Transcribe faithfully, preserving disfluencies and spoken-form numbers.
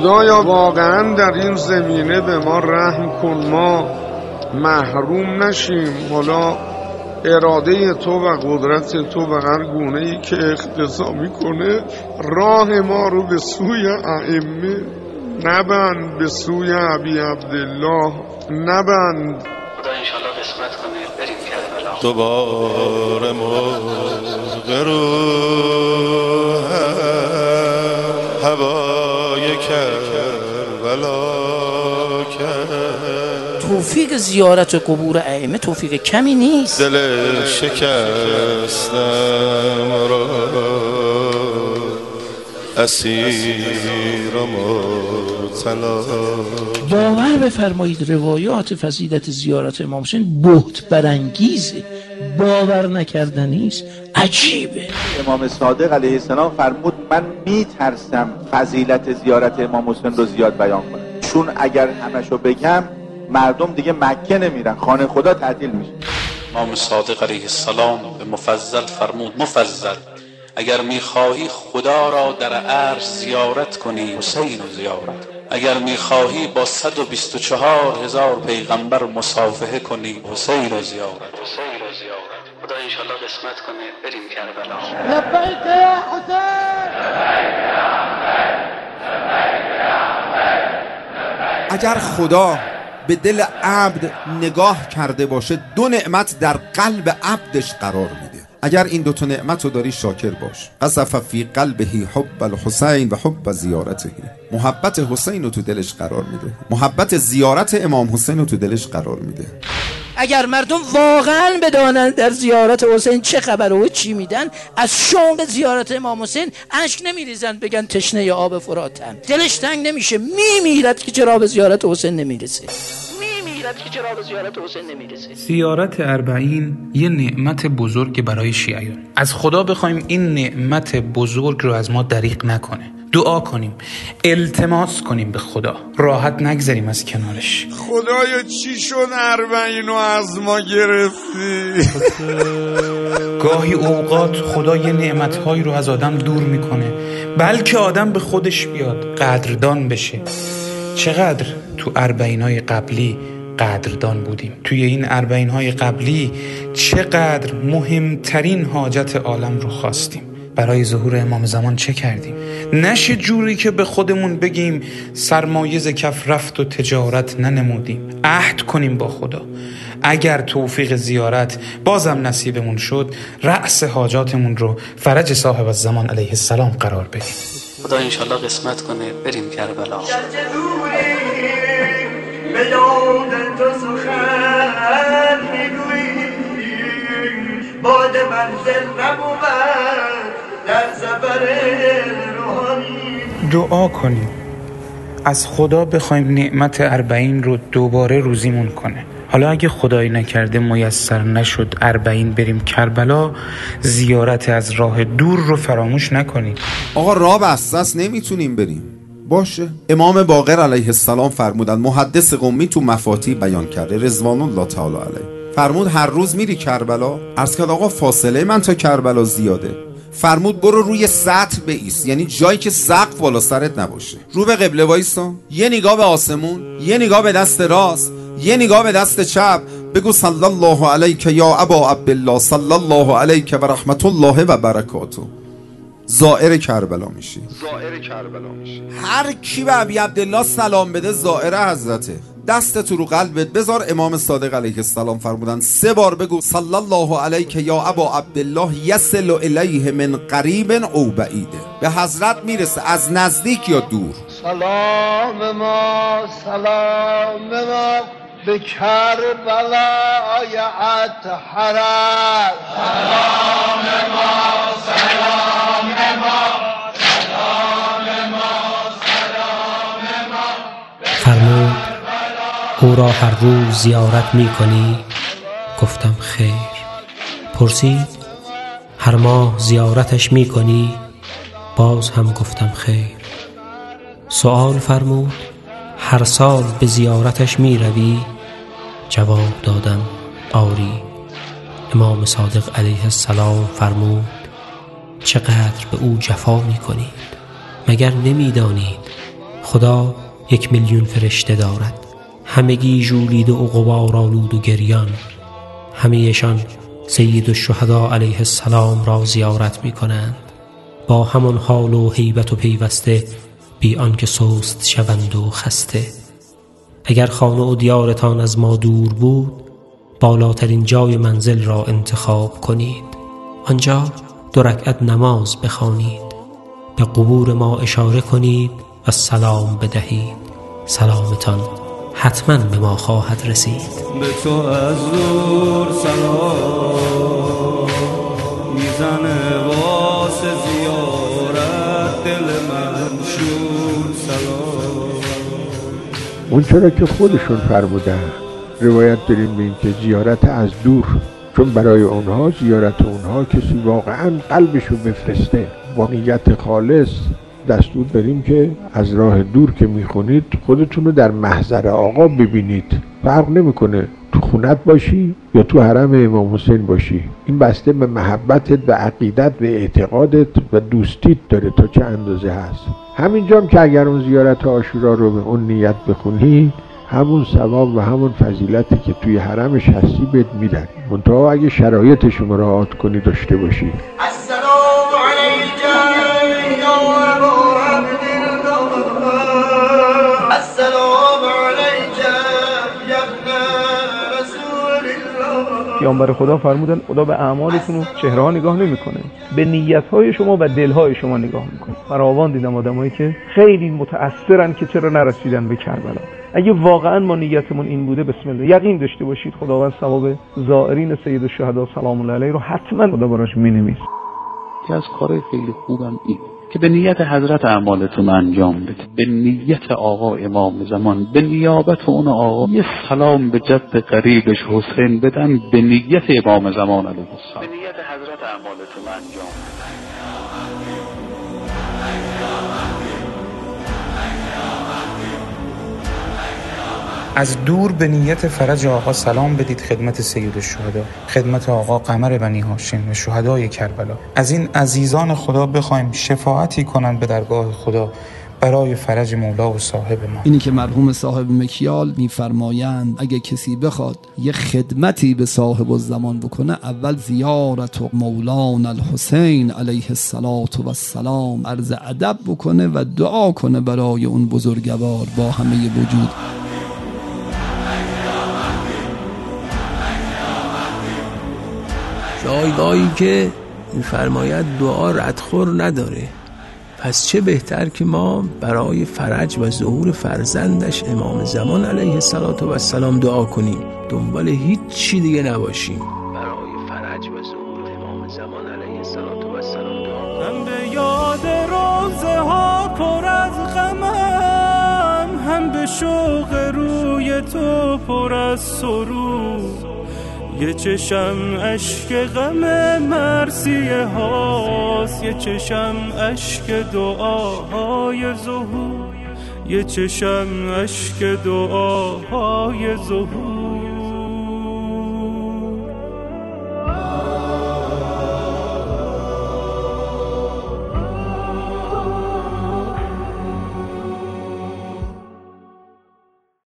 خدایا واقعا در این زمینه به ما رحم کن، ما محروم نشیم. حالا اراده تو و قدرت تو به هر گونه‌ای که اقتضا میکنه راه ما رو به سوی ائمه نبند، به سوی ابی عبدالله نبند. خدا انشالله قسمت کنه بریم کربلا. دوباره مرغ رو هوای کربلا کرد. توفیق زیارت قبور ائمه توفیق کمی نیست. دل شکستم را اسیر و مبتلا. باور بفرمایید روایات فضیلت زیارت امام حسین بهت برانگیزه، باور نکردنی است، عجیبه. امام صادق علیه السلام فرمود من میترسم فضیلت زیارت امام حسین رو زیاد بیان کنم، چون اگر همشو بگم مردم دیگه مکه نمیرن، خانه خدا تعطیل میشه. امام صادق علیه السلام به مفضل فرمود مفضل اگر میخواهی خدا را در عرش زیارت کنی حسین رو زیارت، اگر میخواهی با صد و بیست و چهار هزار پیغمبر مصافحه کنی حسین رو زیارت. حسین رو زیارت. خدا انشالله قسمت کنه بریم کربلا. لبیک یا حسین، اگر خدا به دل عبد نگاه کرده باشه دو نعمت در قلب عبدش قرار میده. اگر این دو تا نعمت رو داری شاکر باش. قذف فی قلبه حب الحسین و حب زیارته. محبت حسین رو تو دلش قرار میده، محبت زیارت امام حسین رو تو دلش قرار میده. اگر مردم واقعا بدانن در زیارت حسین چه خبره و چی میدن، از شوق زیارت امام حسین اشک نمیریزن بگن تشنه آب فراتم، دلش تنگ نمیشه، میمیرد که چرا به زیارت حسین نمیرسه، میمیرد که چرا به زیارت حسین نمیرسه. زیارت اربعین یه نعمت بزرگ برای شیعیان. از خدا بخوایم این نعمت بزرگ رو از ما دریغ نکنه، دعا کنیم، التماس کنیم به خدا، راحت نگذاریم از کنارش. خدایا چی شد اربعینو از ما گرفتی؟ گاهی اوقات خدا یه نعمتهایی رو از آدم دور میکنه بلکه آدم به خودش بیاد، قدردان بشه. چقدر تو اربعین‌های قبلی قدردان بودیم، توی این اربعین‌های قبلی چقدر مهمترین حاجت عالم رو خواستیم، برای ظهور امام زمان چه کردیم. نشه جوری که به خودمون بگیم سرمایه ز کف رفت و تجارت ننمودیم. عهد کنیم با خدا اگر توفیق زیارت بازم نصیبمون شد رأس حاجاتمون رو فرج صاحب الزمان علیه السلام قرار بدیم. خدا انشالله قسمت کنه بریم کربلا. باد منزل نبود در سفر روحانی. دعا کنیم از خدا بخوایم نعمت اربعین رو دوباره روزیمون کنه. حالا اگه خدایی نکرده میسر نشد اربعین بریم کربلا، زیارت از راه دور رو فراموش نکنیم. آقا راه بسته است نمیتونیم بریم، باشه. امام باقر علیه السلام فرمودن، محدث قمی تو مفاتیح بیان کرده رضوان الله تعالی علیه، فرمود هر روز میری کربلا؟ عرض کرد آقا فاصله من تا کربلا زیاده. فرمود برو روی سطح بایست، یعنی جایی که سقف بالا سرت نباشه، رو به قبله وایسا، یه نگاه به آسمون، یه نگاه به دست راست، یه نگاه به دست چپ، بگو صلی الله علیک یا ابا عبدالله، صلی الله علیک و رحمت الله و برکاته. زائر کربلا میشی. زائر کربلا میشی. هر کی به ابی عبدالله سلام بده زائر حضرته. دست تو رو قلبت بذار. امام صادق علیه السلام فرمودن سه بار بگو صلی الله علیک یا ابا عبدالله یصل الیه من قریب او بعیده، به حضرت میرسه از نزدیک یا دور. سلام ما سلام ما به کربلای اطهرت، سلام ما سلام ما سلام ما سلام ما. فرمود او را هر روز زیارت می کنی؟ گفتم خیر. پرسید هر ماه زیارتش می کنی؟ باز هم گفتم خیر. سوال فرمود هر سال به زیارتش می روی؟ جواب دادم آری. امام صادق علیه السلام فرمود چقدر به او جفا می کنید، مگر نمی دانید خدا یک میلیون فرشته دارد، همگی ژولیده و غبارآلود و گریان. همه‌شان سید الشهدا علیه السلام را زیارت می کنند، با همان حال و هیبت و پیوسته، بی آنکه سست شوند و خسته. اگر خانه و دیارتان از ما دور بود، بالاترین جای منزل را انتخاب کنید، آنجا دو رکعت نماز بخوانید، به قبور ما اشاره کنید و سلام بدهید، سلامتان حتما به ما خواهد رسید. به تو از دور سلام میزنه واسه زیارت دل من شور سلام. اون چرا که خودشون فرمودن، روایت داریم به این که زیارت از دور، چون برای اونها زیارت اونها کسی واقعا قلبشو بفرسته با نیت خالص. دستور داریم که از راه دور که میخونید خودتون رو در محضر آقا ببینید، فرق نمیکنه تو خونت باشی یا تو حرم امام حسین باشی. این بسته به محبتت و عقیدت و اعتقادت و دوستیت داره تا چه اندازه هست. همینجام که اگر اون زیارت عاشورا رو به اون نیت بخونی، همون ثواب و همون فضیلتی که توی حرمش هستی بهت میدن، منتها اگه شرایطش رو مراعات کنی داشته باشی. پیامبر خدا فرمودن خدا به اعمالتون و چهره ها نگاه نمیکنه، به نیت های شما و دل های شما نگاه میکنه. فراوان دیدم آدمایی که خیلی متأثرن که چرا نرسیدن به کربلا. اگه واقعا ما نیتمون این بوده، بسم الله، یقین داشته باشید خداوند ثواب زائرین سید الشهدا سلام الله علیه رو حتما خدا براش مینویسه. که از کارهای خیلی خوبم این که به نیت حضرت اعمالتون انجام بدید، به نیت آقا امام زمان، به نیابت اون آقا یه سلام به جد قریبش حسین بدن، به نیت امام زمان علیه السلام، به نیت حضرت اعمالتون انجام بدید. از دور به نیت فرج آقا سلام بدید خدمت سید الشهدا، خدمت آقا قمر بنی هاشم و شهدای کربلا. از این عزیزان خدا بخوایم شفاعتی کنند به درگاه خدا برای فرج مولا و صاحب ما. اینی که مرحوم صاحب مکیال میفرمایند اگه کسی بخواد یه خدمتی به صاحب الزمان بکنه، اول زیارت و مولانا الحسین علیه السلام عرض ادب بکنه و دعا کنه برای اون بزرگوار با همه وجود. جایگاهی که می‌فرماید دعا ردخور نداره، پس چه بهتر که ما برای فرج و ظهور فرزندش امام زمان علیه السلام دعا کنیم، دنبال هیچ چی دیگه نباشیم. برای فرج و ظهور امام زمان علیه السلام دعا کنیم. هم به یاد روزه ها پر از غمم، هم به شوق روی تو پر از سرور. یه چشم اشک غم مرثیه هاست، یه چشم اشک دعاهای ظهور، یه چشم اشک دعاهای ظهور.